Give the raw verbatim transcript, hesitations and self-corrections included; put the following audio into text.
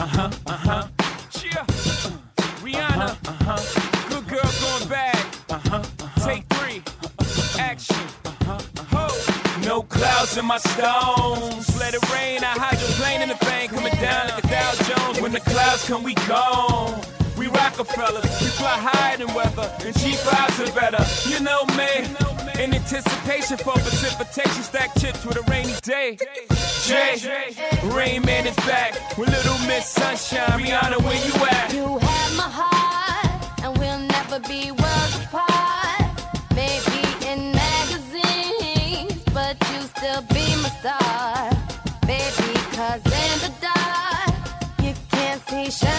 Uh-huh, uh-huh. Yeah. Rihanna. Uh-huh. Good girl going bad. Uh-huh. Take three. Action. Uh-huh. No clouds in my stones. Let it rain. I hydroplane in the thing. Coming down like a Dow Jones. When the clouds come, we gone. We Rockefeller. We fly higher than weather. And G fives are better. You know me. In anticipation for precipitation. Stack chips with a rainy day. Jay, Rain Man is back with Little Miss Sunshine. Rihanna, where you at? You have my heart, and we'll never be worlds apart. Maybe in magazines, but you still be my star. Baby, cause in the dark, you can't see shine.